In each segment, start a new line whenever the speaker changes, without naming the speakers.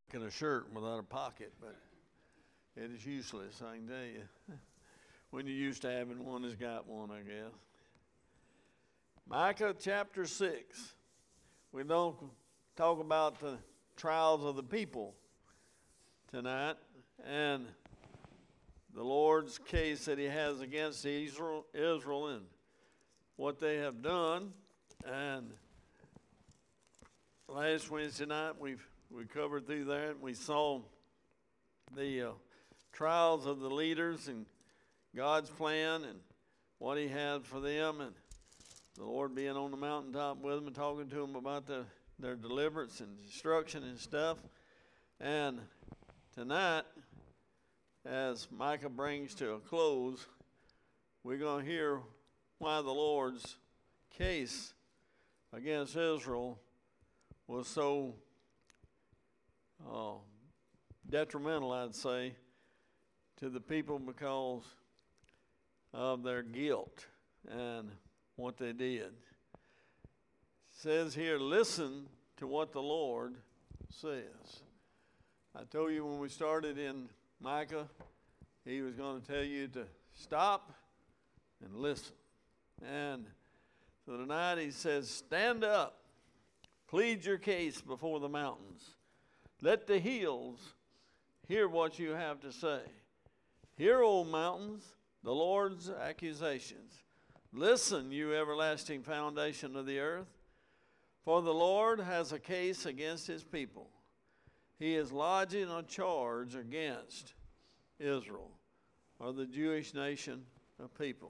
In a shirt without a pocket, but it is useless, I can tell you. When you're used to having one, has got one, I guess. Micah chapter 6. We don't talk about the trials of the people tonight and the Lord's case that he has against Israel and what they have done. And last Wednesday night we covered through that, and we saw the trials of the leaders and God's plan and what he had for them, and the Lord being on the mountaintop with them and talking to them about their deliverance and destruction and stuff. And tonight, as Micah brings to a close, we're going to hear why the Lord's case against Israel was so detrimental, I'd say, to the people because of their guilt and what they did. It says here, listen to what the Lord says. I told you when we started in Micah, he was going to tell you to stop and listen. And so tonight he says, stand up, plead your case before the mountains. Let the hills hear what you have to say. Hear, O mountains, the Lord's accusations. Listen, you everlasting foundation of the earth. For the Lord has a case against his people. He is lodging a charge against Israel, or the Jewish nation of people.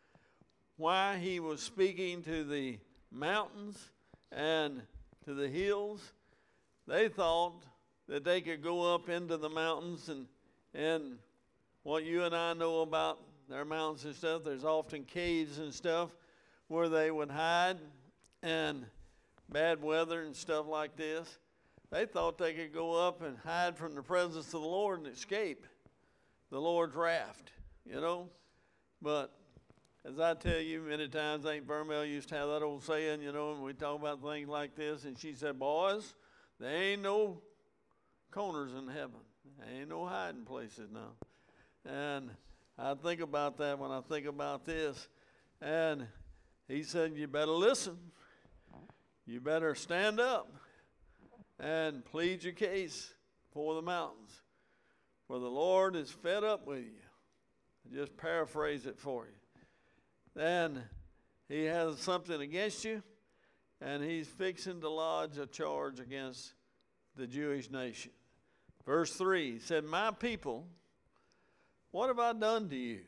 Why he was speaking to the mountains and to the hills, they thought that they could go up into the mountains, and what you and I know about their mountains and stuff, there's often caves and stuff where they would hide, and bad weather and stuff like this. They thought they could go up and hide from the presence of the Lord and escape the Lord's wrath, you know. But as I tell you many times, Aunt Vermel used to have that old saying, you know, and we talk about things like this, and she said, boys, there ain't no corners in heaven. There ain't no hiding places now. And I think about that when I think about this. And he said, you better listen. You better stand up and plead your case for the mountains. For the Lord is fed up with you. I just paraphrase it for you. And he has something against you, and he's fixing to lodge a charge against the Jewish nation. Verse 3, he said, my people, what have I done to you?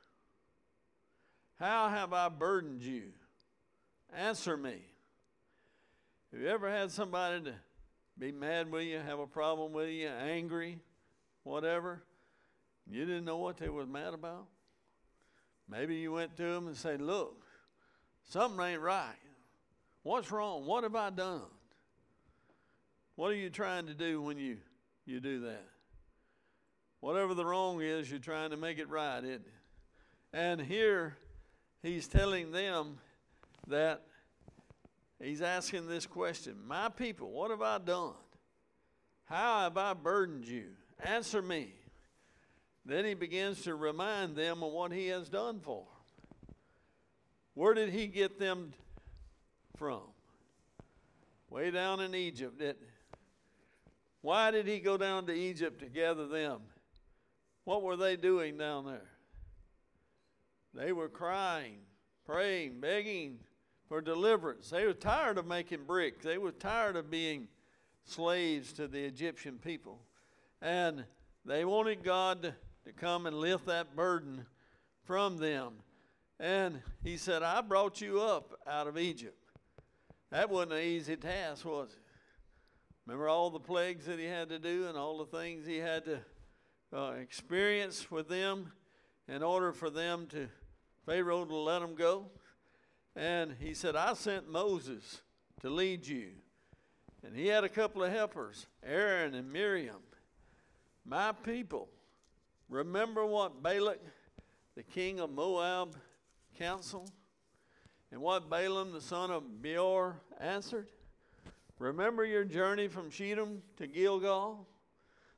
How have I burdened you? Answer me. Have you ever had somebody to be mad with you, have a problem with you, angry, whatever? You didn't know what they was mad about? Maybe you went to them and said, look, something ain't right. What's wrong? What have I done? What are you trying to do when you do that? Whatever the wrong is, you're trying to make it right, isn't it? And here he's telling them that he's asking this question. My people, what have I done? How have I burdened you? Answer me. Then he begins to remind them of what he has done for them. Where did he get them from? Way down in Egypt, didn't he? Why did he go down to Egypt to gather them? What were they doing down there? They were crying, praying, begging for deliverance. They were tired of making bricks. They were tired of being slaves to the Egyptian people. And they wanted God to come and lift that burden from them. And he said, I brought you up out of Egypt. That wasn't an easy task, was it? Remember all the plagues that he had to do and all the things he had to experience with them in order for them to, Pharaoh to let them go? And he said, I sent Moses to lead you. And he had a couple of helpers, Aaron and Miriam. My people, remember what Balak, the king of Moab, counseled? And what Balaam, the son of Beor, answered? Remember your journey from Shittim to Gilgal,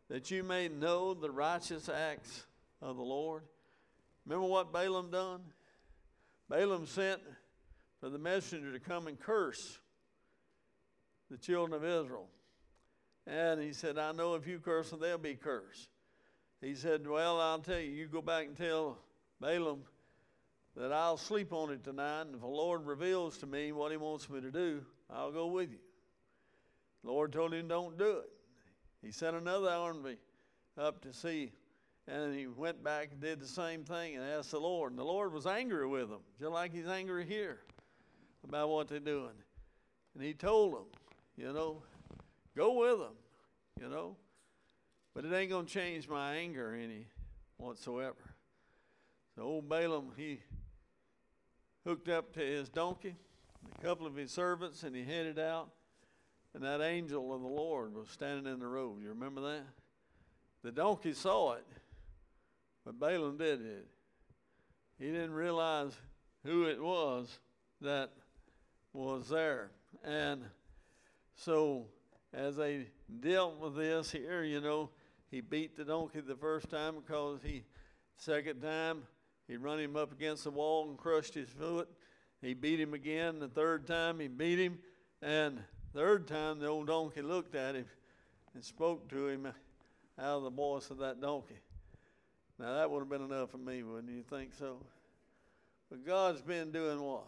that you may know the righteous acts of the Lord. Remember what Balaam done? Balaam sent for the messenger to come and curse the children of Israel. And he said, I know if you curse them, they'll be cursed. He said, well, I'll tell you, you go back and tell Balaam that I'll sleep on it tonight, and if the Lord reveals to me what he wants me to do, I'll go with you. The Lord told him, don't do it. He sent another army up to see, and he went back and did the same thing and asked the Lord. And the Lord was angry with them, just like he's angry here about what they're doing. And he told them, go with them, but it ain't going to change my anger any whatsoever. So old Balaam, he hooked up to his donkey, a couple of his servants, and he headed out. And that angel of the Lord was standing in the road. You remember that? The donkey saw it, but Balaam did it. He didn't realize who it was that was there. And so as they dealt with this here, he beat the donkey the first time because second time, he run him up against the wall and crushed his foot. He beat him again. The third time, he beat him. And third time, the old donkey looked at him and spoke to him out of the voice of that donkey. Now, that would have been enough for me, wouldn't you think so? But God's been doing what?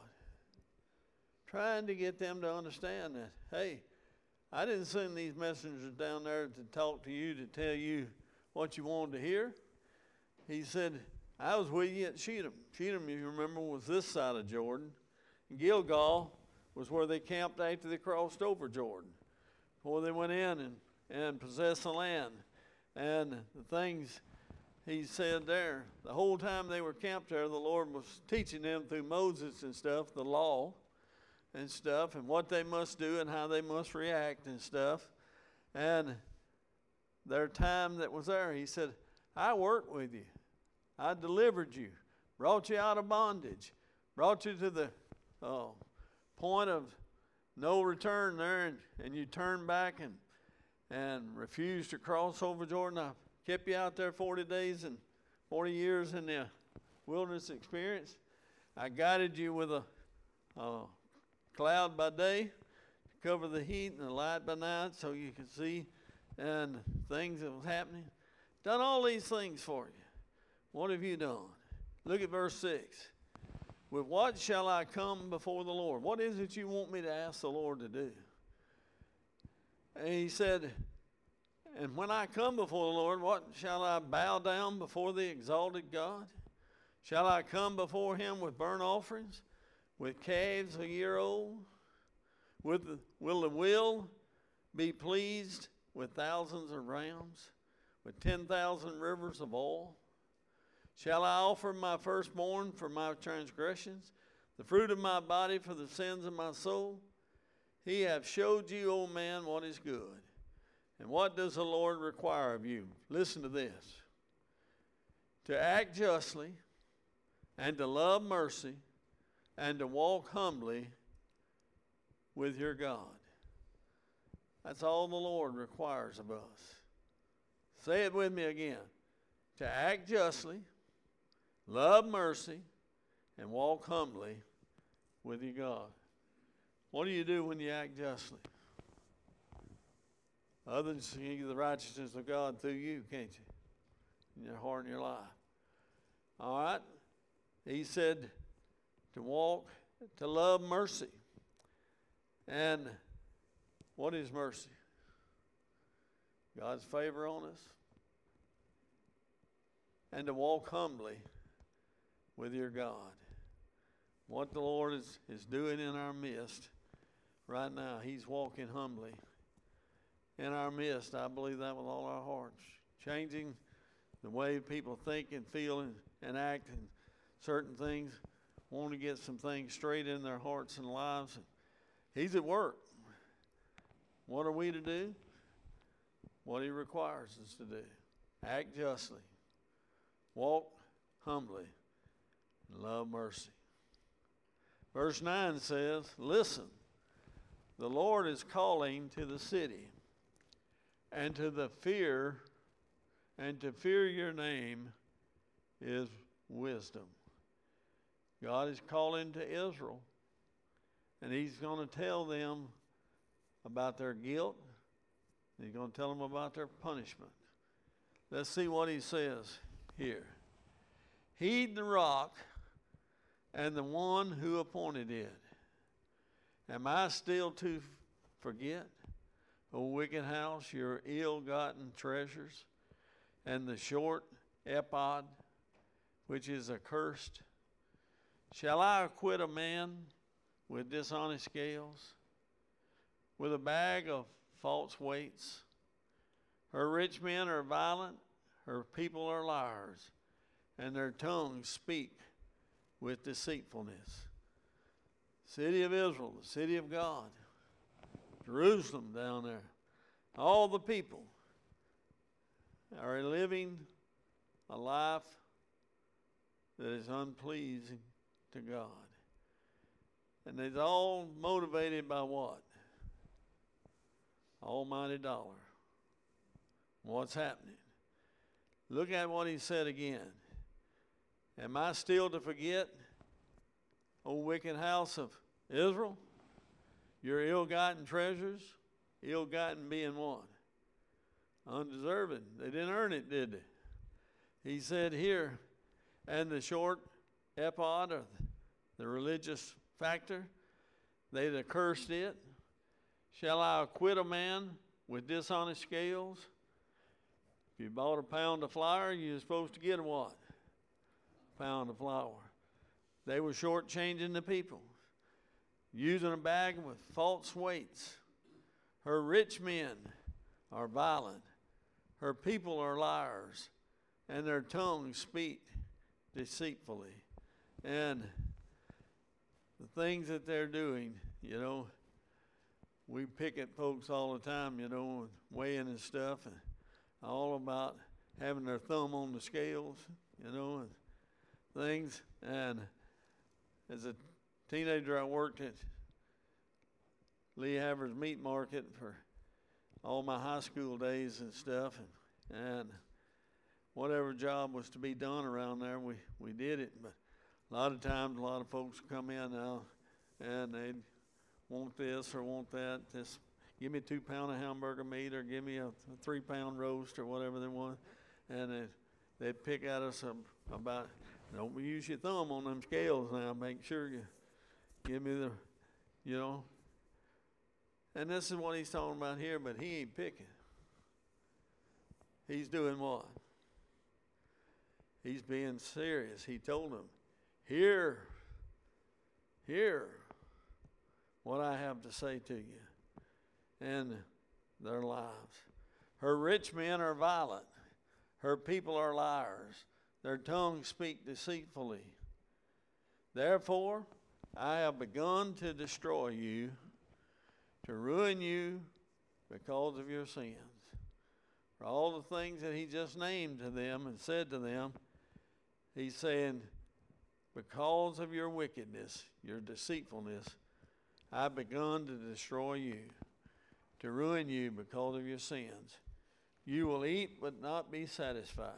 Trying to get them to understand that, hey, I didn't send these messengers down there to talk to you, to tell you what you wanted to hear. He said, I was with you at Shittim. Shittim, you remember, was this side of Jordan. Gilgal was where they camped after they crossed over Jordan, before they went in and possessed the land. And the things he said there, the whole time they were camped there, the Lord was teaching them through Moses and stuff, the law and stuff, and what they must do and how they must react and stuff. And their time that was there, he said, I worked with you. I delivered you, brought you out of bondage, brought you to the point of no return there, and you turned back and refused to cross over Jordan. I kept you out there 40 days and 40 years in the wilderness experience. I guided you with a cloud by day to cover the heat and the light by night so you could see and things that was happening. Done all these things for you. What have you done? Look at verse 6. With what shall I come before the Lord? What is it you want me to ask the Lord to do? And he said, and when I come before the Lord, what shall I bow down before the exalted God? Shall I come before him with burnt offerings, with calves a year old? Will the will be pleased with thousands of rams, with 10,000 rivers of oil? Shall I offer my firstborn for my transgressions, the fruit of my body for the sins of my soul? He hath showed you, O man, what is good. And what does the Lord require of you? Listen to this. To act justly, and to love mercy, and to walk humbly with your God. That's all the Lord requires of us. Say it with me again. To act justly, love mercy, and walk humbly with your God. What do you do when you act justly? Other than see the righteousness of God through you, can't you? In your heart and your life. All right? He said to walk, to love mercy. And what is mercy? God's favor on us. And to walk humbly with your God. What the Lord is doing in our midst right now, he's walking humbly in our midst. I believe that with all our hearts. Changing the way people think and feel and act and certain things. Want to get some things straight in their hearts and lives. He's at work. What are we to do? What he requires us to do. Act justly. Walk humbly. And love mercy. Verse 9 says, listen, the Lord is calling to the city and to the fear and to fear your name is wisdom. God is calling to Israel, and he's going to tell them about their guilt. He's going to tell them about their punishment. Let's see what he says here. Heed the rock and the one who appointed it. Am I still to forget, O wicked house, your ill-gotten treasures, and the short ephod, which is accursed? Shall I acquit a man with dishonest scales, with a bag of false weights? Her rich men are violent, her people are liars, and their tongues speak with deceitfulness. City of Israel, the city of God, Jerusalem down there, all the people are living a life that is unpleasing to God. And it's all motivated by what? Almighty dollar. What's happening? Look at what he said again. Am I still to forget, O wicked house of Israel, your ill-gotten treasures? Ill-gotten being what? Undeserving. They didn't earn it, did they? He said here, and the short ephod, or the religious factor, they'd accursed it. Shall I acquit a man with dishonest scales? If you bought a pound of flour, you were supposed to get a what? A pound of flour. They were shortchanging the people, using a bag with false weights. Her rich men are violent. Her people are liars, and their tongues speak deceitfully. And the things that they're doing, we pick at folks all the time, weighing and stuff, and all about having their thumb on the scales, and things. And as a teenager, I worked at Lee Havers Meat Market for all my high school days and stuff, and whatever job was to be done around there, we did it. But a lot of times, a lot of folks come in now, and they'd want this or want that. Just give me a 2-pound of hamburger meat, or give me a 3-pound roast, or whatever they want. And they'd pick at us about, don't use your thumb on them scales now. Make sure you give me the, And this is what he's talking about here, but he ain't picking. He's doing what? He's being serious. He told them, hear what I have to say to you, and their lives. Her rich men are violent. Her people are liars. Their tongues speak deceitfully. Therefore, I have begun to destroy you, to ruin you because of your sins. For all the things that he just named to them and said to them, he's saying, because of your wickedness, your deceitfulness, I've begun to destroy you, to ruin you because of your sins. You will eat but not be satisfied.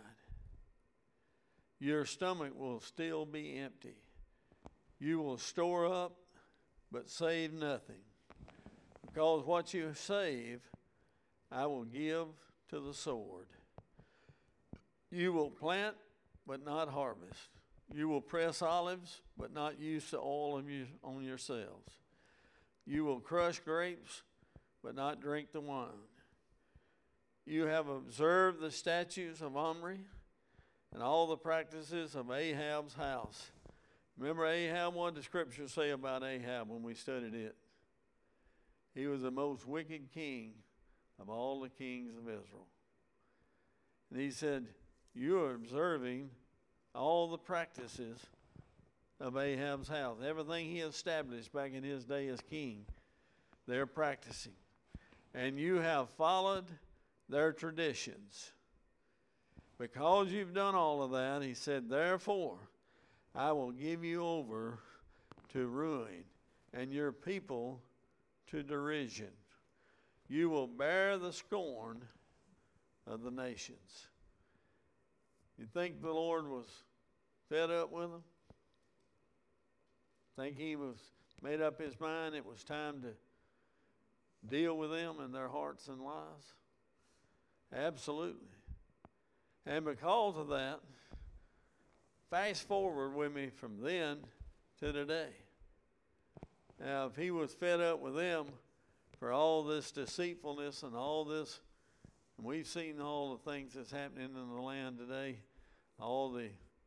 Your stomach will still be empty. You will store up but save nothing. Because what you save, I will give to the sword. You will plant but not harvest. You will press olives but not use the oil on yourselves. You will crush grapes but not drink the wine. You have observed the statutes of Omri and all the practices of Ahab's house. Remember Ahab? What did the scripture say about Ahab when we studied it? He was the most wicked king of all the kings of Israel. And he said, you are observing all the practices of Ahab's house. Everything he established back in his day as king, they're practicing. And you have followed their traditions. Because you've done all of that, he said, therefore, I will give you over to ruin, and your people to derision. You will bear the scorn of the nations. You think the Lord was fed up with them? Think he was made up his mind it was time to deal with them and their hearts and lives? Absolutely. And because of that, fast forward with me from then to today. Now, if he was fed up with them for all this deceitfulness and all this, and we've seen all the things that's happening in the land today, all the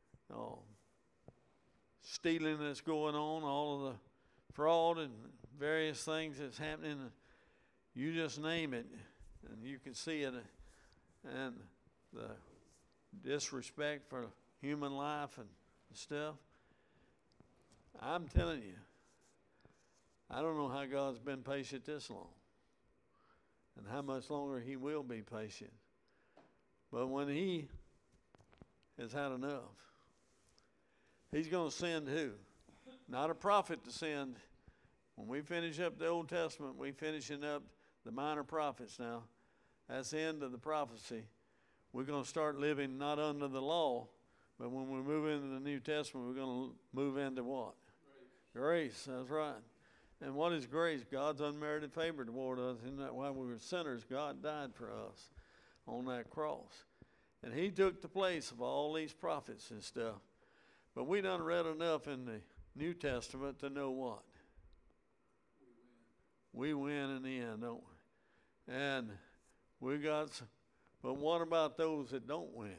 stealing that's going on, all of the fraud and various things that's happening, you just name it, and you can see it, and the disrespect for human life and stuff. I'm telling you, I don't know how God's been patient this long and how much longer he will be patient. But when he has had enough, he's going to send who? Not a prophet to send. When we finish up the Old Testament, we're finishing up the minor prophets now. That's the end of the prophecy. We're going to start living not under the law, but when we move into the New Testament, we're going to move into what? Grace, that's right. And what is grace? God's unmerited favor toward us. Isn't that why we were sinners? God died for us on that cross. And he took the place of all these prophets and stuff. But we done read enough in the New Testament to know what? We win in the end, don't we? And we got some, but what about those that don't win?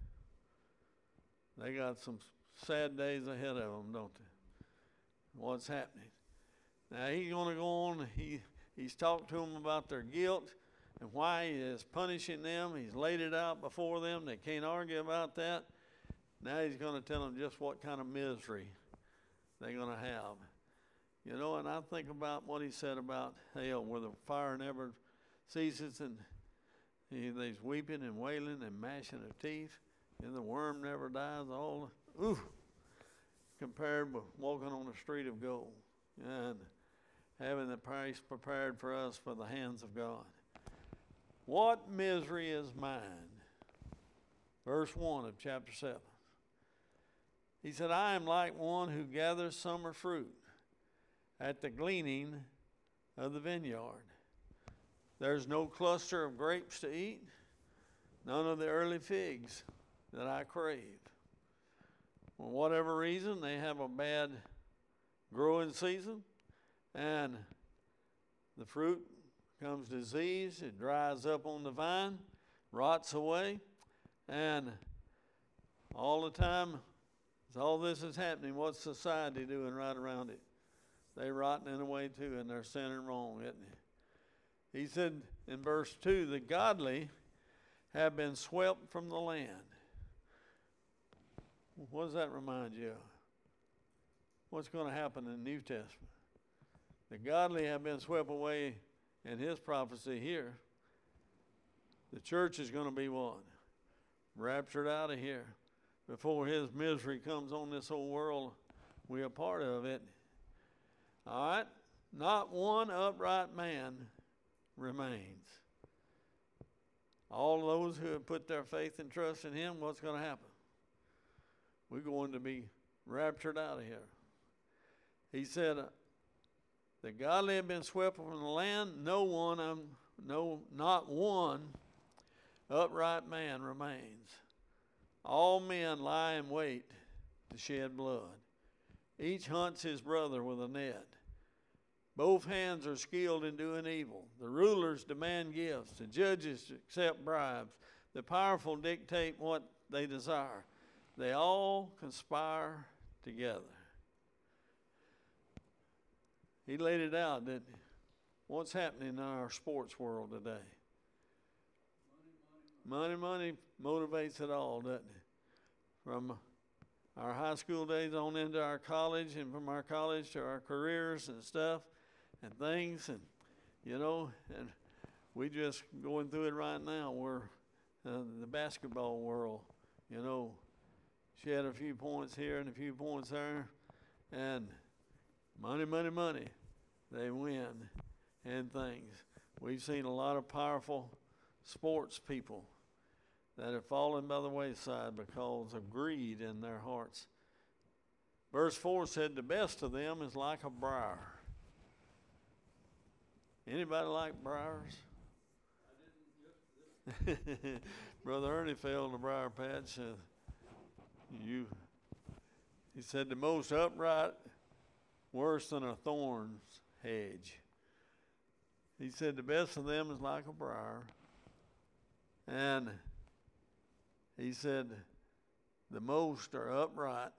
They got some sad days ahead of them, don't they? What's happening? Now he's going to go on. He's talked to them about their guilt and why he is punishing them. He's laid it out before them. They can't argue about that. Now he's going to tell them just what kind of misery they're going to have. You know, and I think about what he said about hell, where the fire never ceases and there's weeping and wailing and gnashing of teeth, and the worm never dies. All compared with walking on the street of gold and having the price prepared for us for the hands of God. What misery is mine? Verse 1 of chapter 7. He said, I am like one who gathers summer fruit at the gleaning of the vineyard. There's no cluster of grapes to eat, none of the early figs that I crave. For whatever reason, they have a bad growing season, and the fruit becomes diseased, it dries up on the vine, rots away, and all the time, as all this is happening, what's society doing right around it? They're rotting away too, and they're sinning wrong, isn't it? He said in verse 2, the godly have been swept from the land. What does that remind you of? What's going to happen in the New Testament? The godly have been swept away in his prophecy here. The church is going to be what? Raptured out of here. Before his misery comes on this whole world, we're a part of it. All right? Not one upright man remains. All those who have put their faith and trust in him, what's going to happen? We're going to be raptured out of here. He said, the godly have been swept from the land. Not one upright man remains. All men lie in wait to shed blood. Each hunts his brother with a net. Both hands are skilled in doing evil. The rulers demand gifts. The judges accept bribes. The powerful dictate what they desire. They all conspire together. He laid it out, didn't he? What's happening in our sports world today? Money motivates it all, doesn't it? From our high school days on into our college, and from our college to our careers and stuff and things, and and we just going through it right now. We're the basketball world, she had a few points here and a few points there, and money, they win and things. We've seen a lot of powerful sports people that have fallen by the wayside because of greed in their hearts. Verse 4 said, the best of them is like a briar. Anybody like briars? Brother Ernie fell in the briar patch. He said, the most upright, worse than a thorn's hedge. He said, the best of them is like a briar. And he said, the most upright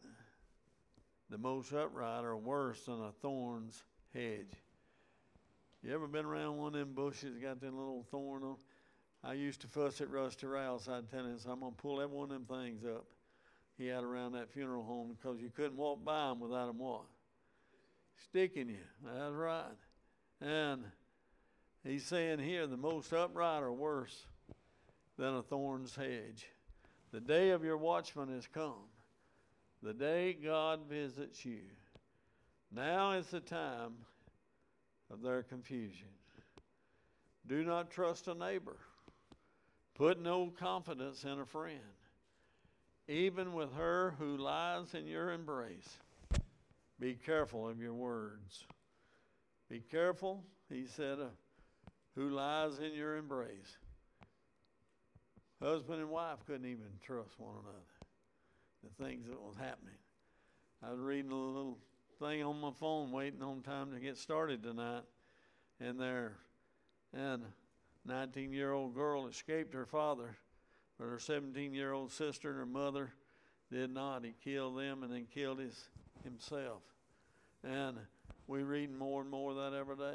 are worse than a thorn's hedge. You ever been around one of them bushes got that little thorn on? I used to fuss at Rusty Rouse. I'd tell him, I'm going to pull every one of them things up he had around that funeral home, because you couldn't walk by them without them what? Sticking you. That's right. And he's saying here, the most upright are worse than a thorn's hedge. The day of your watchman has come, the day God visits you. Now is the time of their confusion. Do not trust a neighbor. Put no confidence in a friend, even with her who lies in your embrace. Be careful of your words. Be careful, he said, who lies in your embrace. Husband and wife couldn't even trust one another. The things that was happening. I was reading a little thing on my phone, waiting on time to get started tonight, and a 19-year-old girl escaped her father, but her 17-year-old sister and her mother did not. He killed them and then killed himself. And we read more and more of that every day.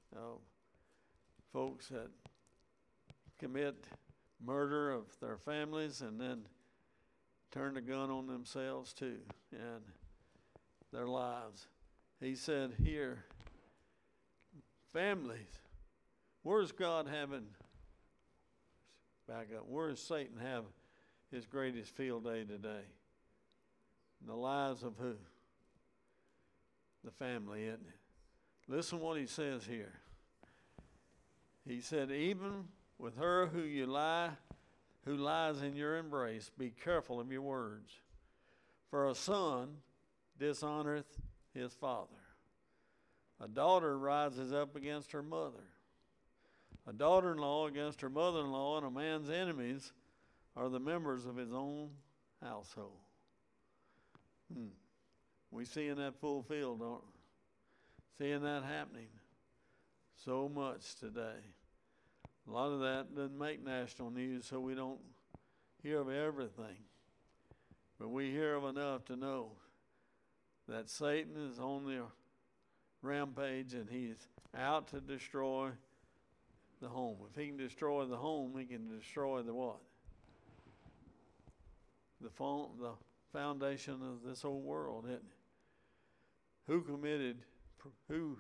Folks that commit murder of their families and then turn the gun on themselves too and their lives. He said here, families, where's God having, back up, where does Satan have his greatest field day today? In the lives of who? The family, isn't it? Listen what he says here. He said, even with her who lies in your embrace, be careful of your words. For a son dishonoreth his father. A daughter rises up against her mother. A daughter-in-law against her mother-in-law, and a man's enemies are the members of his own household. We seeing that fulfilled, aren't we? Seeing that happening so much today. A lot of that doesn't make national news, so we don't hear of everything. But we hear of enough to know that Satan is on the rampage and he's out to destroy the home. If he can destroy the home, he can destroy the what? The foundation of this whole world, isn't it? Who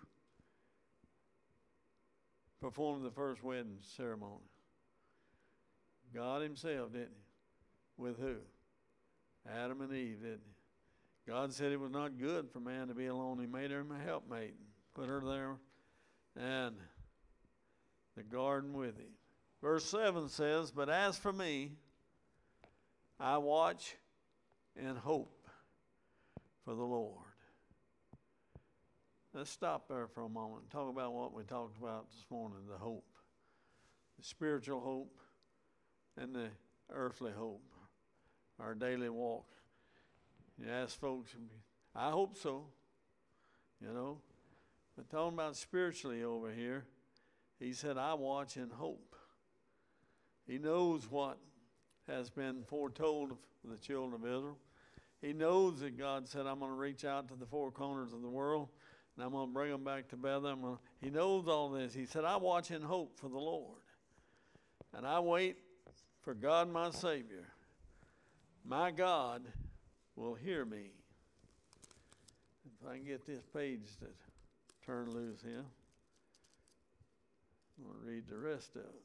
performed the first wedding ceremony? God himself, didn't he? With who? Adam and Eve, didn't he? God said it was not good for man to be alone. He made her a helpmate, put her there, and the garden with him. Verse 7 says, but as for me, I watch and hope for the Lord. Let's stop there for a moment and talk about what we talked about this morning, the hope. The spiritual hope and the earthly hope, our daily walk. You ask folks, I hope so, But talking about spiritually over here, he said, I watch and hope. He knows what has been foretold of the children of Israel. He knows that God said, I'm going to reach out to the four corners of the world, and I'm going to bring them back to Bethlehem. He knows all this. He said, I watch and hope for the Lord. And I wait for God, my Savior. My God will hear me. If I can get this page to turn loose here, I'm going to read the rest of it.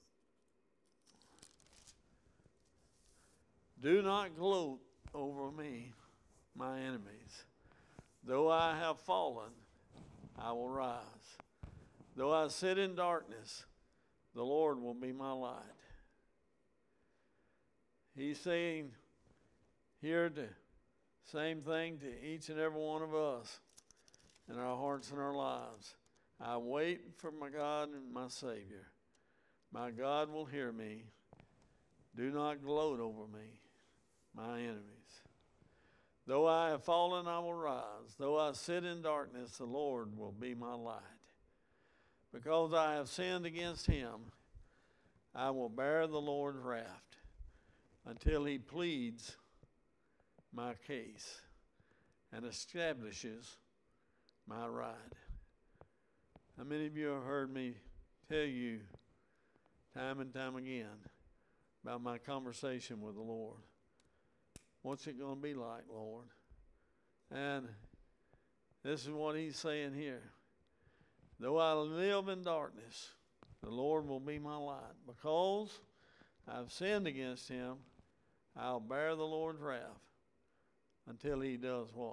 Do not gloat over me, my enemies. Though I have fallen, I will rise. Though I sit in darkness, the Lord will be my light. He's saying here the same thing to each and every one of us in our hearts and our lives. I wait for my God and my Savior. My God will hear me. Do not gloat over me, my enemies. Though I have fallen, I will rise. Though I sit in darkness, the Lord will be my light. Because I have sinned against him, I will bear the Lord's wrath until he pleads my case and establishes my right. How many of you have heard me tell you time and time again about my conversation with the Lord? What's it going to be like, Lord? And this is what he's saying here. Though I live in darkness, the Lord will be my light. Because I've sinned against him, I'll bear the Lord's wrath until he does what?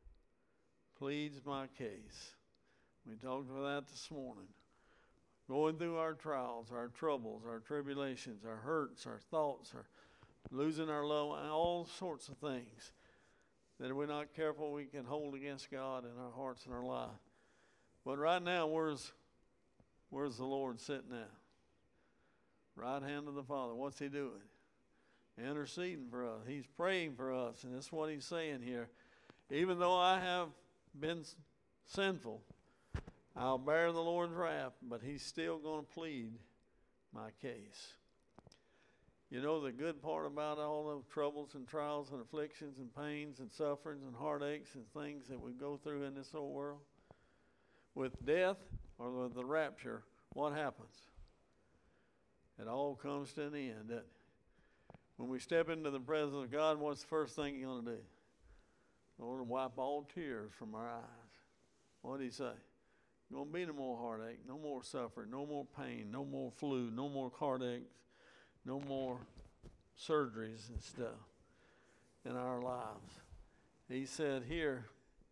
Pleads my case. We talked about that this morning. Going through our trials, our troubles, our tribulations, our hurts, our thoughts, our losing our love, all sorts of things that if we're not careful we can hold against God in our hearts and our life. But right now, where's the Lord sitting at? Right hand of the Father. What's he doing? Interceding for us. He's praying for us, and that's what he's saying here. Even though I have been sinful, I'll bear the Lord's wrath, but he's still going to plead my case. You know the good part about all the troubles and trials and afflictions and pains and sufferings and heartaches and things that we go through in this whole world? With death or with the rapture, what happens? It all comes to an end. When we step into the presence of God, what's the first thing he's going to do? Lord, wipe all tears from our eyes. What did he say? There won't be no more heartache, no more suffering, no more pain, no more flu, no more heartaches, no more surgeries and stuff in our lives. He said here,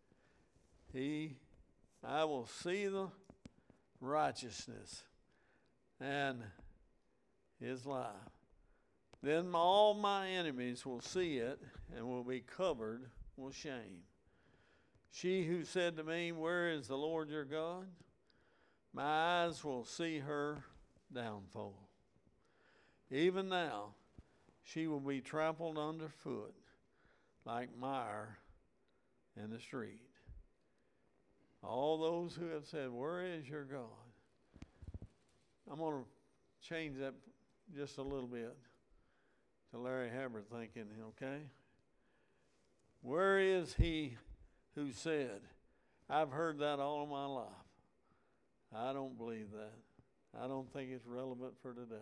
I will see the righteousness and his life. Then all my enemies will see it and will be covered with shame. She who said to me, where is the Lord your God? My eyes will see her downfall. Even now, she will be trampled underfoot like mire in the street. All those who have said, where is your God? I'm going to change that just a little bit to Larry Hubbard thinking, okay? Where is he who said, I've heard that all my life? I don't believe that. I don't think it's relevant for today.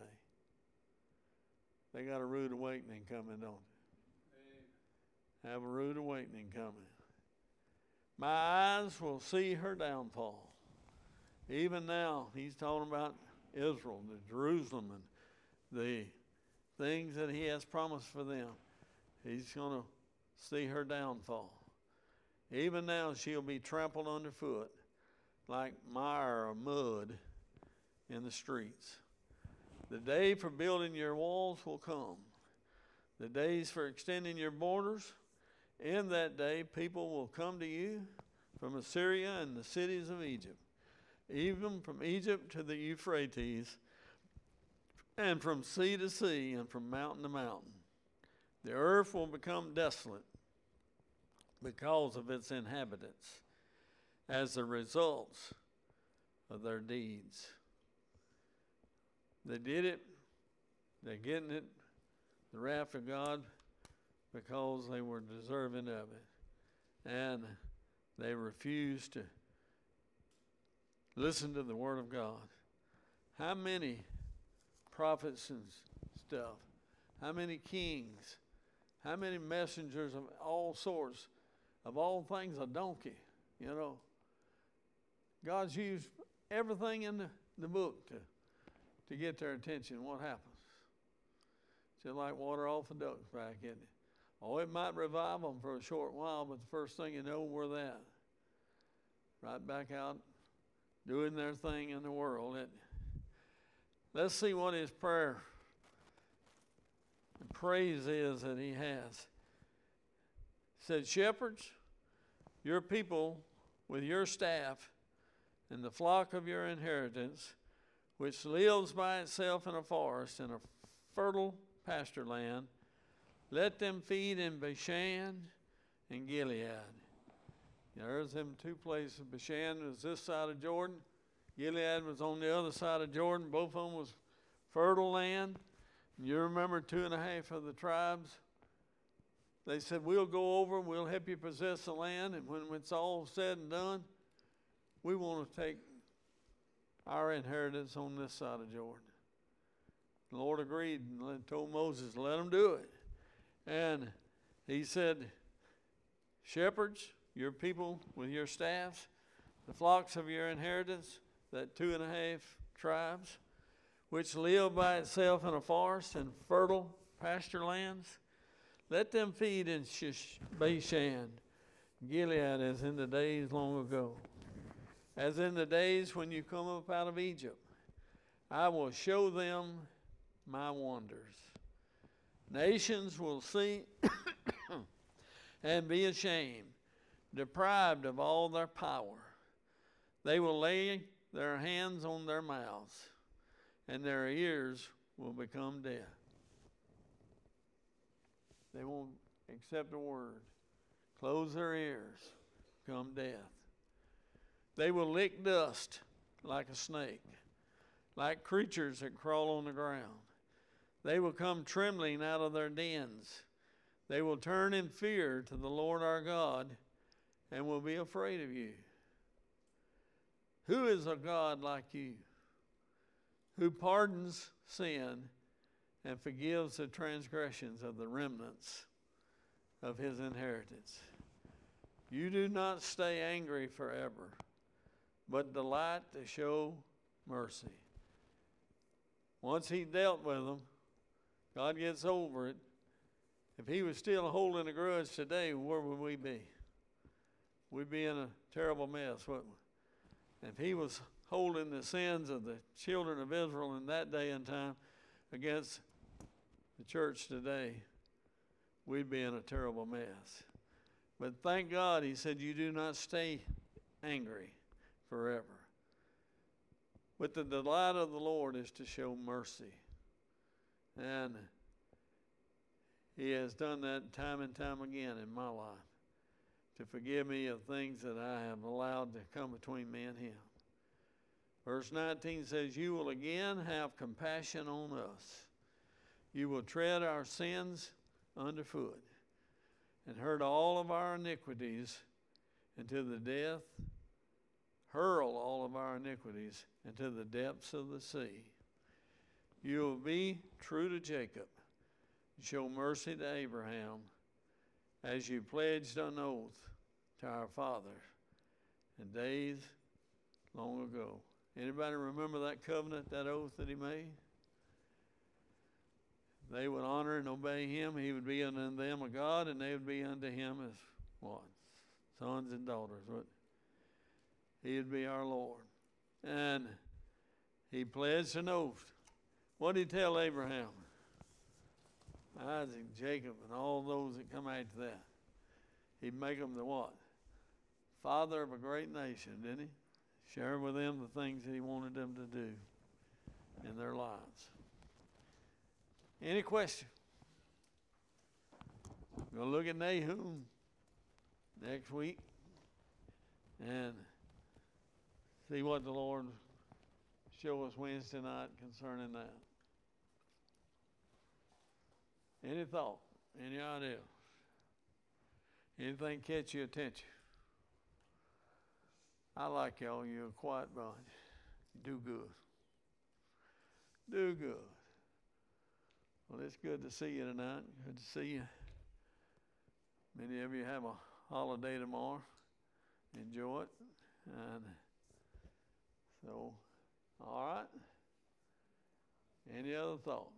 They got a rude awakening coming, don't they? Have a rude awakening coming. My eyes will see her downfall. Even now, he's talking about Israel, the Jerusalem, and the things that he has promised for them. He's going to see her downfall. Even now, she'll be trampled underfoot like mire or mud in the streets. The day for building your walls will come. The days for extending your borders. In that day, people will come to you from Assyria and the cities of Egypt, even from Egypt to the Euphrates, and from sea to sea, and from mountain to mountain. The earth will become desolate because of its inhabitants, as the results of their deeds. They did it, they're getting it, the wrath of God, because they were deserving of it. And they refused to listen to the Word of God. How many prophets and stuff, how many kings, how many messengers of all sorts, of all things, a donkey, you know. God's used everything in the book to get their attention. What happens? Just like water off a duck's back, isn't it? Oh, it might revive them for a short while, but the first thing you know, we're that. Right back out doing their thing in the world. Let's see what his prayer and praise is that he has. Said, shepherds, your people with your staff and the flock of your inheritance, which lives by itself in a forest and a fertile pasture land, let them feed in Bashan and Gilead. There's them two places. Bashan was this side of Jordan. Gilead was on the other side of Jordan. Both of them was fertile land. And you remember 2.5 of the tribes. They said, we'll go over and we'll help you possess the land. And when it's all said and done, we want to take our inheritance on this side of Jordan. The Lord agreed and told Moses, let them do it. And he said, shepherds, your people with your staffs, the flocks of your inheritance, that 2.5 tribes, which live by itself in a forest and fertile pasture lands, let them feed in Bashan, Gilead, as in the days long ago, as in the days when you come up out of Egypt. I will show them my wonders. Nations will see and be ashamed, deprived of all their power. They will lay their hands on their mouths, and their ears will become deaf. They won't accept a word. Close their ears, become deaf. They will lick dust like a snake, like creatures that crawl on the ground. They will come trembling out of their dens. They will turn in fear to the Lord our God and will be afraid of you. Who is a God like you, who pardons sin and forgives the transgressions of the remnants of his inheritance? You do not stay angry forever, but delight to show mercy. Once he dealt with them, God gets over it. If he was still holding a grudge today, where would we be? We'd be in a terrible mess, wouldn't we? If he was holding the sins of the children of Israel in that day and time against the church today, we'd be in a terrible mess. But thank God, he said, you do not stay angry forever. But the delight of the Lord is to show mercy. And he has done that time and time again in my life, to forgive me of things that I have allowed to come between me and him. Verse 19 says, you will again have compassion on us. You will tread our sins underfoot and hurt all of our iniquities into the death, hurl all of our iniquities into the depths of the sea. You will be true to Jacob, show mercy to Abraham, as you pledged an oath to our father in days long ago. Anybody remember that covenant, that oath that he made? They would honor and obey him. He would be unto them a God, and they would be unto him as what? Sons and daughters. He would be our Lord. And he pledged an oath. What did he tell Abraham? Isaac, Jacob, and all those that come after that. He'd make them the what? Father of a great nation, didn't he? Share with them the things that he wanted them to do in their lives. Any question? We're going to look at Nahum next week and see what the Lord show us Wednesday night concerning that. Any thought? Any idea? Anything catch your attention? I like y'all. You're a quiet bunch. You do good. Do good. Well, it's good to see you tonight. Good to see you. Many of you have a holiday tomorrow. Enjoy it. And so, all right. Any other thought?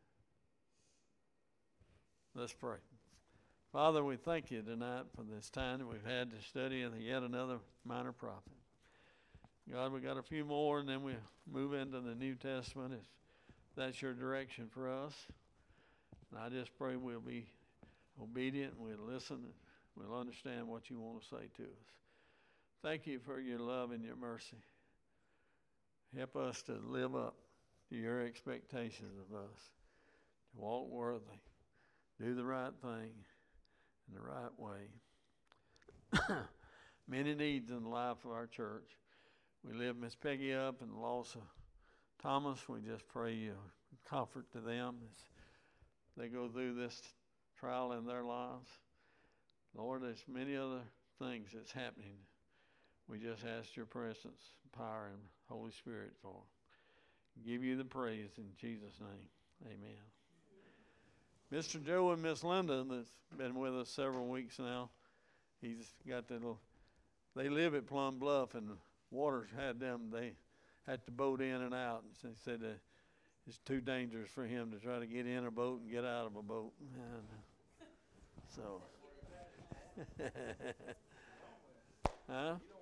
Let's pray. Father, we thank you tonight for this time that we've had to study yet another minor prophet. God, we got a few more, and then we'll move into the New Testament if that's your direction for us. And I just pray we'll be obedient, and we'll listen, and we'll understand what you want to say to us. Thank you for your love and your mercy. Help us to live up to your expectations of us, to walk worthy, do the right thing in the right way. Many needs in the life of our church. We lift Miss Peggy up and the loss of Thomas. We just pray comfort to them as they go through this trial in their lives. Lord, there's many other things that's happening. We just ask your presence, power, and Holy Spirit for them. Give you the praise in Jesus' name. Amen. Mr. Joe and Miss Linda, that's been with us several weeks now, he's got that little, they live at Plum Bluff, and the water's had them, they had to boat in and out. And they said it's too dangerous for him to try to get in a boat and get out of a boat. And so, huh?